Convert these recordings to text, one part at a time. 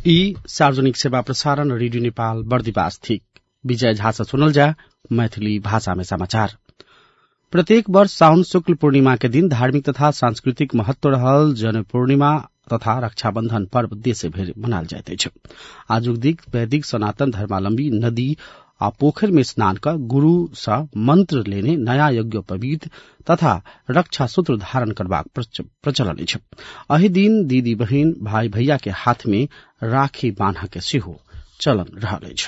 ई सार्वजनिक सेवा प्रसारण रेडियो नेपाल बर्दिवास थिक। विजय झा से सुनल जा मैथिली भाषा में समाचार। प्रत्येक वर्ष साउन शुक्ल पूर्णिमा के दिन धार्मिक तथा सांस्कृतिक महत्व रहल जन पूर्णिमा तथा रक्षाबंधन पर्व देश भर मनाल जाइत अछि। आजुक दिन वैदिक सनातन धर्मावलंबी नदी आ पोखर में स्नान कर गुरु सँ मंत्र लेने नया यज्ञोपवीत तथा रक्षा सूत्र धारण करबाक प्रचलन अछि। एहि दिन दीदी बहिन भाई भैया के हाथ में राखी बान्ह के सेहो चलन रहल अछि।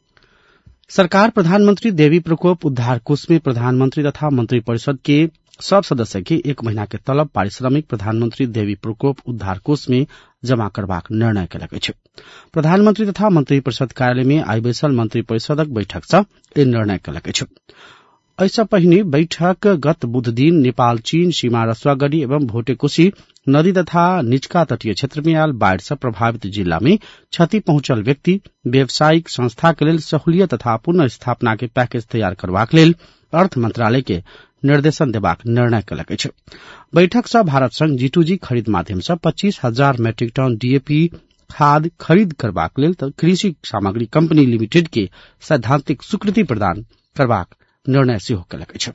सरकार प्रधानमंत्री देवी प्रकोप उद्धार कोष में प्रधानमंत्री तथा मंत्री परिषद के सब सदस्य के 1 महीना के तलब पारिश्रमिक प्रधानमंत्री देवी प्रकोप उद्धार कोष में जमा करबाक निर्णय कयलक अछि। प्रधानमंत्री तथा मंत्री परिषद कार्यालय में आइ बैसल मंत्री परिषदक बैठक सँ ई निर्णय कयलक अछि। एहिसँ पहिने बैठक गत बुध दिन नेपाल चीन सीमा रसुआगढ़ी एवं भोटेकोशी नदी तथा निचका तटीय क्षेत्र में आयल बाढ़ से प्रभावित जिला में क्षति पहुंचल व्यक्ति व्यावसायिक संस्था के लेल सहूलियत तथा पुनर्स्थापना के पैकेज तैयार करबाक लेल अर्थ मंत्रालय के निर्देशन देबाक निर्णय कयलक अछि। बैठक सँ भारत संग G2G खरीद माध्यम सँ 25,000 मैट्रिक टन DAP खाद खरीद करबाक लेल कृषि सामग्री कंपनी लिमिटेड के सैद्धांतिक स्वीकृति प्रदान करबाक निर्णय सेहो कयलक अछि।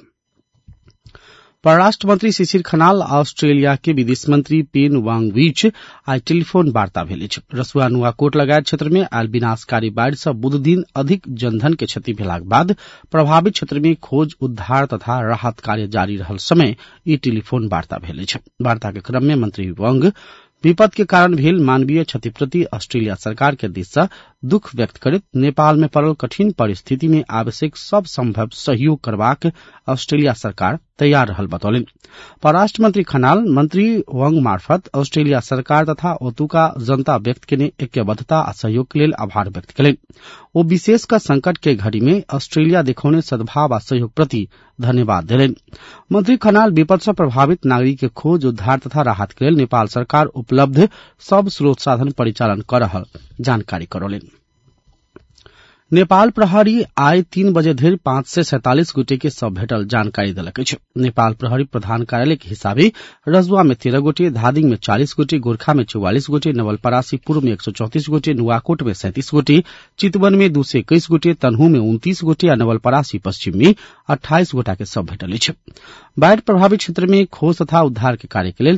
परराष्ट्र मंत्री शिशिर खनाल ऑस्ट्रेलिया के विदेश मंत्री पेन वांग बीच आई टेलीफोन वार्ता भेल अछि। रसुआ नुआकोट लगायत क्षेत्र में आयल विनाशकारी बाढ़ सँ बुध दिन अधिक जनधन के क्षति भेलाक बाद प्रभावित क्षेत्र में खोज उद्धार तथा राहत कार्य जारी रहल समय ई टेलीफोन वार्ता भेल अछि। वार्ता के क्रम में मंत्री वांग विपद के कारण भेल मानवीय क्षति प्रति ऑस्ट्रेलिया सरकार के दिस सँ दुख व्यक्त करैत नेपाल में पड़ल कठिन परिस्थिति में आवश्यक सब संभव सहयोग करबाक ऑस्ट्रेलिया सरकार तैयार रहल बतौलनि। परराष्ट्र मंत्री खनाल मंत्री वांग मार्फत ऑस्ट्रेलिया सरकार तथा ओतुका जनता व्यक्त केने ऐक्यबद्धता आ सहयोग के लेल आभार व्यक्त कयलनि। ओ विशेषकर संकट के घड़ी में ऑस्ट्रेलिया दिखौने सद्भाव आ सहयोग प्रति धन्यवाद देलनि। मंत्री खनाल विपद सँ प्रभावित नागरिक के खोज उद्धार तथा राहत के लेल नेपाल सरकार उपलब्ध सब स्रोत साधन परिचालन कर रहल जानकारी करौलनि। नेपाल प्रहरी आइ 3 बजे धरि 547 गोटे के शव भेटल जानकारी देलक अछि। नेपाल प्रहरी प्रधान कार्यालय के हिसाबे रजवा में 13 गोटे, धादिङ में 40 गोटे, गोरखा में 44 गोटे, नवलपरासी पूर्व में 134 गोटे, नुवाकोट में 37 गोटे, चितवन में 221 गोटे, तनहु में 29 गोटे आ नवलपरासी पश्चिम में 28 गोटा के शव भेटल अछि। बाढ़ प्रभावित क्षेत्र में खोज तथा उद्धार के कार्य के लेल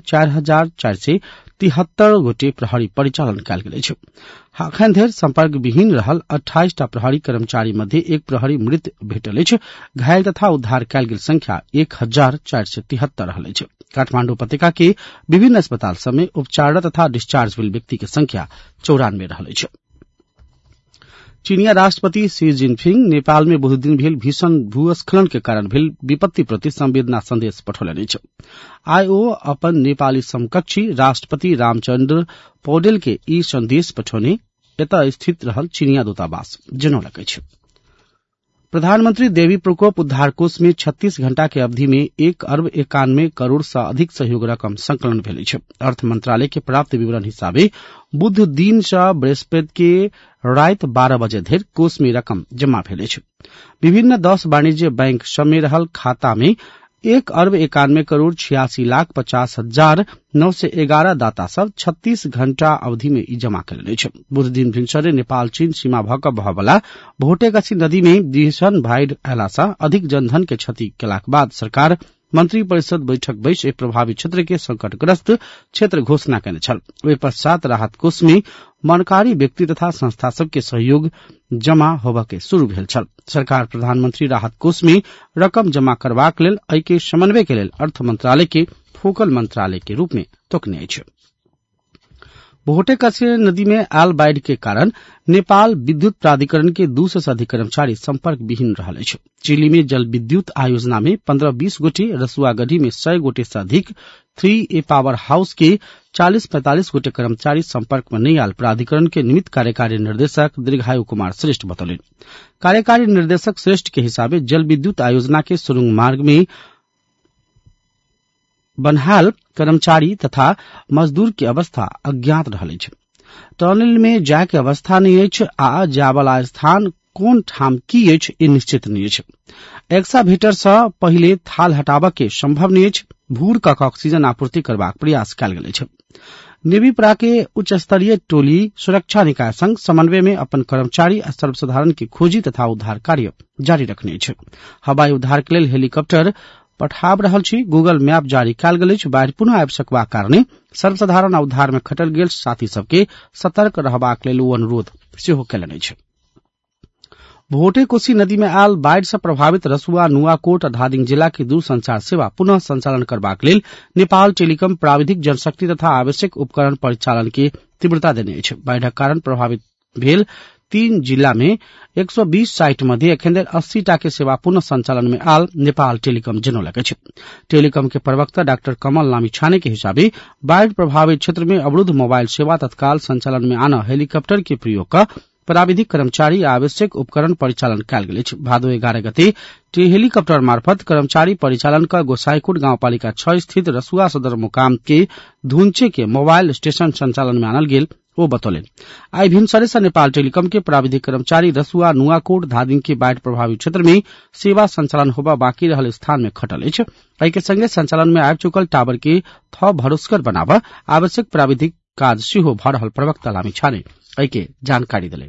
4,473 गोटे प्रहरी परिचालन कयल गेल अछि। अखन धरि संपर्क विहीन रहल 28 टा प्रहरी कर्मचारी मध्ये 1 प्रहरी मृत भेटल अछि। घायल तथा उद्धार कयल गेल संख्या 1,473 रहल अछि। काठमांडू उपत्यका के विभिन्न अस्पताल सब में उपचाररत तथा डिस्चार्ज भेल व्यक्ति के संख्या 94 रहल अछि। चीनिया राष्ट्रपति शी जिनपिंग नेपाल में बुध दिन भेल भीषण भूस्खलन के कारण भेल विपत्ति प्रति संवेदना संदेश पठौलनि अछि। आइ ओ अपन नेपाली समकक्षी राष्ट्रपति रामचंद्र पौडेल के ई संदेश पठौने एतऽ स्थित रहल चीनिया दूतावास जनौलक अछि। प्रधानमंत्री देवी प्रकोप उद्धार कोष में 36 घंटा के अवधि में 1,91 करोड़ से अधिक सहयोग रकम संकलन भेल अछि। अर्थ मंत्रालय के प्राप्त विवरण हिसाबे बुध दिन से बृहस्पति के रात 12 बजे धरि कोष में रकम जमा भेल अछि। विभिन्न 10 वाणिज्य बैंक सब में रहल खाता में 1,91 करोड़ 86,50,911 दाता सब 36 घंटा अवधि में ई जमा कयलनि अछि। बुध दिन भिनसरे नेपाल चीन सीमा भऽ कऽ बहय वला भोटेगछी नदी में भीषण बाढ़ि अयला सँ अधिक जनधन के क्षति केलाक बाद सरकार मंत्री परिषद बैठक बैस प्रभावित क्षेत्र के संकटग्रस्त क्षेत्र घोषणा कयने छल। ओहि पश्चात राहत कोष में मनकारी व्यक्ति तथा संस्था सब के सहयोग जमा होबय के शुरू भेल छल। सरकार प्रधानमंत्री राहत कोष में रकम जमा करबाक लेल एहि के समन्वय के लेल अर्थ मंत्रालय के फोकल मंत्रालय के रूप में तोकने अछि। भोटेगछी नदी में आयल बाढ़ि के कारण नेपाल विद्युत प्राधिकरण के 200 से अधिक कर्मचारी संपर्क विहीन रहल अछि। चिली में जल विद्युत आयोजना में 15-20 गोटे, रसुआगढ़ी में 100 गोटे से अधिक, 3A पावर हाउस के 40-45 गोटे कर्मचारी संपर्क में नहीं आयल प्राधिकरण के निमित्त कार्यकारी निर्देशक दीर्घायु कुमार श्रेष्ठ बतौलनि। कार्यकारी निर्देशक श्रेष्ठ के हिसाबे जल विद्युत आयोजना के सुरुंग मार्ग में बनहाल कर्मचारी तथा मजदूर के अवस्था अज्ञात रहल अछि। टनल में जाय के अवस्था नहीं अछि आ जाय वाला स्थान कोन ठाम की अछि ई निश्चित नहीं अछि। एक्साभेटर सँ पहिले थाल हटाबऽ के संभव नहीं अछि। भूर कऽ ऑक्सीजन आपूर्ति करबाक प्रयास कयल गेल अछि। नेवीप्रा के उच्च स्तरीय टोली सुरक्षा निकाय संग समन्वय में अपन कर्मचारी आ सर्वसाधारण के खोजी तथा उद्धार कार्य जारी रखने छै। हवाई उद्धार के लेल हेलीकॉप्टर पठाब रहल छी। गूगल मैप जारी कयल गेल अछि। बाढ़ि पुनः आबि सकबाक कारणे सर्वसाधारण उद्धार में खटल गेल साथी सबके सतर्क रहबाक लेल ओ अनुरोध सेहो कयलनि अछि। भोटे कोसी नदी में आयल बाढ़ि से प्रभावित रसुआ, नुआकोट आ धादिङ जिला के दूरसंचार सेवा पुनः संचालन करबाक लेल नेपाल टेलिकम प्राविधिक जनशक्ति तथा आवश्यक उपकरण परिचालन के तीव्रता देने अछि। बाढ़िक कारण प्रभावित भेल 3 जिला में 120 साइट मध्ये एखन धरि 80 टा के सेवा पुनः संचालन में आयल नेपाल टेलिकम जनौलक अछि। टेलिकम के प्रवक्ता डॉक्टर कमल लामिछाने के हिसाबे बाढ़ि प्रभावित क्षेत्र में अवरुद्ध मोबाइल सेवा तत्काल संचालन में आना हेलीकॉप्टर के प्रयोग का प्राविधिक कर्मचारी आवश्यक उपकरण परिचालन कयल गेल अछि। भादो 11 गते हेलीकॉप्टर मार्फत कर्मचारी परिचालन का गोसाईकोट गांवपालिका 6 स्थित रसुआ सदर मुकाम के धुंचे के मोबाइल स्टेशन संचालन में आनल गेल ओ बतौलन। आई भिनसरे से नेपाल टेलिकम के प्राविधिक कर्मचारी रसुआ, नुआकोट, धादिङ के बाढ़ि प्रभावित क्षेत्र में सेवा संचालन होबा बाकी रहल स्थान में खटल अछि। एहि के संगे संचालन में आबि चुकल टावर के थप भरोसेगर बनाबा आवश्यक प्राविधिक काज सेहो भ रहल प्रवक्ता लामिछाने एहि के जानकारी देलनि।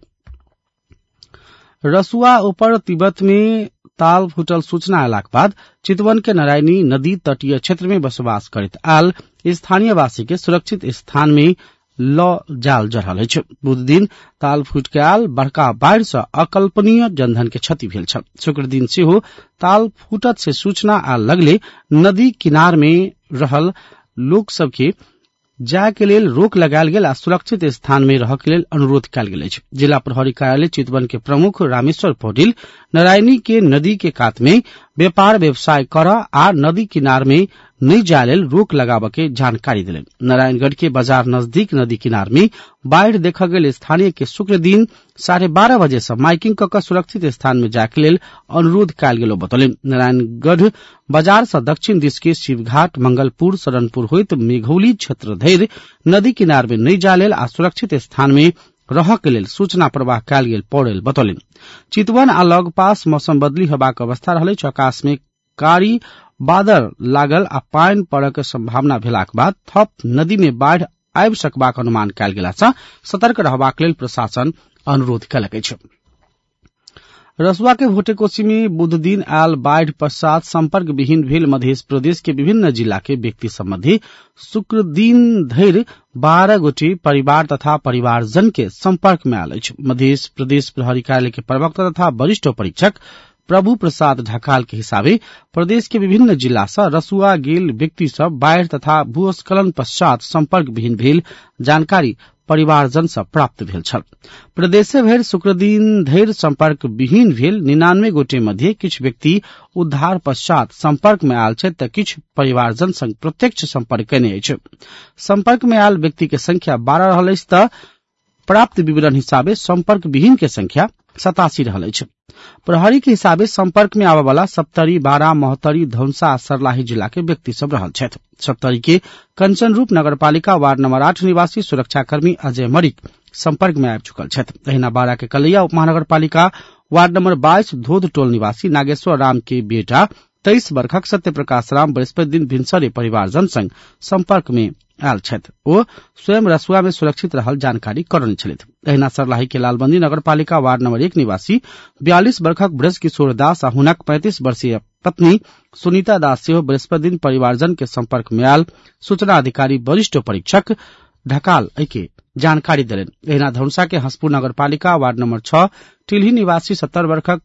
रसुआ ऊपर तिब्बत में ताल फूटल सूचना अयलाक बाद चितवन के नारायणी नदी तटीय क्षेत्र में बसोबास करैत आयल स्थानीयवासी के सुरक्षित स्थान में ल जाल जरल अछि। बुध दिन ताल फूट के आयल बड़का बाढ़ि से अकल्पनीय जनधन के क्षति भेल छल। शुक्र दिन सेहो ताल फूटत से सूचना आ लगले नदी किनार में रहल लोक सबके जाय के लेल रोक लगायल गेल आ सुरक्षित स्थान में रह के लेल अनुरोध कयल गेल अछि। जिला प्रहरी कार्यालय चितवन के प्रमुख रामेश्वर पौडेल नारायणी के नदी के कात में व्यापार व्यवसाय कर आ नदी किनार में नहीं जाय लेल रोक लगाबे के जानकारी दिलन। नारायणगढ़ के बाजार नजदीक नदी किनार में बाढ़ि देखा गेल स्थानीय के शुक्र दिन 12:30 बजे से माइकिंग कऽ सुरक्षित स्थान में जाय के लेल अनुरोध कयल गेल बतौलन। नारायणगढ़ बाजार से दक्षिण दिश के शिवघाट, मंगलपुर, शरणपुर होइत मेघौली क्षेत्र धरि नदी किनार में नहीं जाय लेल आ सुरक्षित स्थान में रह के लेल सूचना प्रवाह कयल गेल पौडेल बतौलन। चितवन आ लगपास मौसम बदली हेबाक अवस्था रहलै। आकाश में कारी बादल लागल आ पानि पड़क संभावना भेलाक बाद थप नदी में बाढ़ि आबि सकबाक अनुमान कयल गेला सँ सतर्क रहबाक लेल प्रशासन अनुरोध कयलक अछि। रसुआ के भोटेकोशी में बुध दिन आयल बाढ़ि पश्चात संपर्क विहीन भेल मध्य प्रदेश के विभिन्न जिला के व्यक्ति सम्बन्धी शुक्र दिन धरि 12 गोटी परिवार तथा परिवारजन के संपर्क में आयल अछि। मध्य प्रदेश प्रहरी कार्यालय के प्रवक्ता तथा वरिष्ठ परीक्षक प्रभु प्रसाद ढकाल के हिसाबे प्रदेश के विभिन्न जिला से रसुआ गेल व्यक्ति सब बाढ़ि तथा भूस्खलन पश्चात संपर्क विहीन भेल जानकारी परिवारजन से प्राप्त भेल छल। प्रदेश भरि शुक्र दिन धरि संपर्क विहीन भेल 99 गोटे मध्ये किछु व्यक्ति उद्धार पश्चात संपर्क में आयल छथि तऽ किछु परिवारजन संग प्रत्यक्ष संपर्क कयने अछि। संपर्क में आयल व्यक्ति के संख्या 12 रहल अछि तऽ प्राप्त विवरण हिसाबे संपर्क विहीन के संख्या 87 रहल अछि। प्रहरी के हिसाबे संपर्क में आबय वाला सप्तरी, बारा, मोहतरी, धौंसा आ सर्लाही जिला के व्यक्ति सब रहल छथि। सप्तरी के कंचनरूप नगरपालिका वार्ड नंबर 8 निवासी सुरक्षाकर्मी अजय मरिक संपर्क में आबि चुकल छथि। अहिना बारा के कलैया उपमहानगरपालिका वार्ड नंबर 22 धोध टोल निवासी नागेश्वर राम के बेटा 23 वर्षक सत्य प्रकाश राम बृहस्पति दिन भिनसरे परिवारजन संग संपर्क में आयल छथि। ओ स्वयं रसुआ में सुरक्षित रहल जानकारी करौने छथि। अहिना सर्लाही के लालबंदी नगरपालिका वार्ड नंबर 1 निवासी 42 वर्षक ब्रज किशोर दास आ हुनक 35 वर्षीय पत्नी सुनीता दास सेहो बृहस्पति दिन परिवारजन के संपर्क में आयल सूचना अधिकारी वरिष्ठ परीक्षक ढकाल के जानकारी देलनि। अहिना धौंसा के हंसपुर नगरपालिका वार्ड नंबर 6 टिल्ही निवासी 70 वर्षक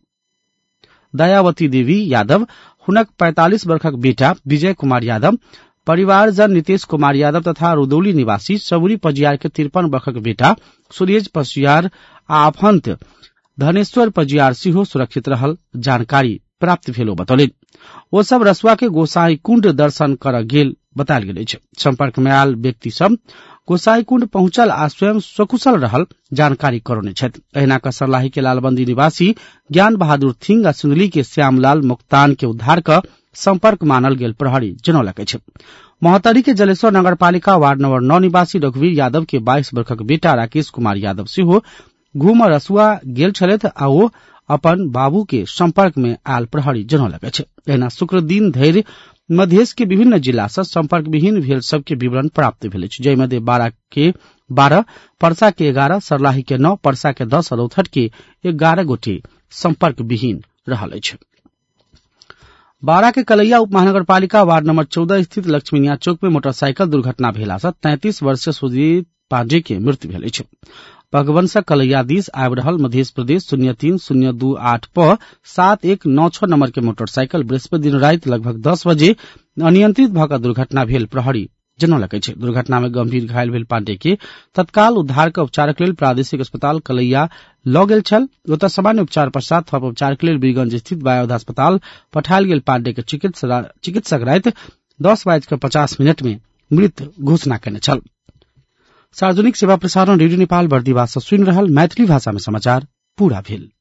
दयावती देवी यादव, हुनक 45 वर्षक बेटा विजय कुमार यादव, परिवारजन नीतीश कुमार यादव तथा रुदौली निवासी सबुरी पजियार के 53 वर्षक बेटा सूर्यज पजियार आ अफंत धनेश्वर पजियार सेहो सुरक्षित रहल जानकारी प्राप्त भेलो बतौलनि। ओ सब रसुआ के गोसाई कुंड दर्शन कर गेल बतायल गेल अछि। संपर्क में आयल व्यक्ति सब गोसाई कुंड पहुंचल आ स्वयं सकुशल रहल जानकारी करौने छथि। अहिना कसरलाही के लालबंदी निवासी ज्ञान बहादुर थिंग आ सुंदली के श्यामलाल मुक्तान के उद्धार का संपर्क मानल गेल प्रहरी जनौलक अछि। मोहतरी के जलेश्वर नगरपालिका वार्ड नंबर 9 निवासी रघुवीर यादव के 22 वर्षक बेटा राकेश कुमार यादव सेहो घूम रसुआ गेल छलथि आ ओ अपन बाबू के संपर्क में आयल प्रहरी जनौलक अछि। एहिना शुक्र दिन धरि मधेश के विभिन्न जिला से संपर्क विहीन भेल सबके विवरण प्राप्त भेल अछि, जहि मध्ये बारा के 12, पर्सा के 11, सर्लाही के 9, पर्सा के 10 और रौथट के 11 गोटे संपर्क विहीन रहल अछि। बारा के कलैया उप महानगरपालिका वार्ड नंबर 14 स्थित लक्ष्मीनिया चौक में मोटरसाइकिल दुर्घटना भेला से 33 वर्षीय सुजीत पांडे के मृत्यु भेल अछि। भगवंसा कलैया दिस आबि रहल मध्य प्रदेश 03-028 प 7196 नंबर के मोटरसाइकिल बृहस्पति दिन राति लगभग 10 बजे अनियंत्रित भऽ कऽ दुर्घटना भेल प्रहरी जनौलक अछि। दुर्घटना में गंभीर घायल भेल पांडे के तत्काल उद्धार के उपचारक लेल प्रादेशिक अस्पताल कलैया लऽ गेल छल। ओतऽ सामान्य उपचार पश्चात थप उपचारक लेल बीरगंज स्थित वायुध अस्पताल पठायल गेल। पांडे के चिकित्सक राति 10:50 में मृत घोषणा कयने छल। सार्वजनिक सेवा प्रसारण रेडियो नेपाल बर्दिवास सँ सुनि रहल मैथिली भाषा में समाचार पूरा भेल।